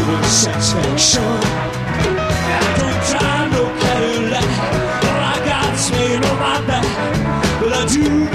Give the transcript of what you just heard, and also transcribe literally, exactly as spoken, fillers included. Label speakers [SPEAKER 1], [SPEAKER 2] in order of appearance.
[SPEAKER 1] living satisfaction. I don't drive no Cadillac, all I got's laying on my back, but I do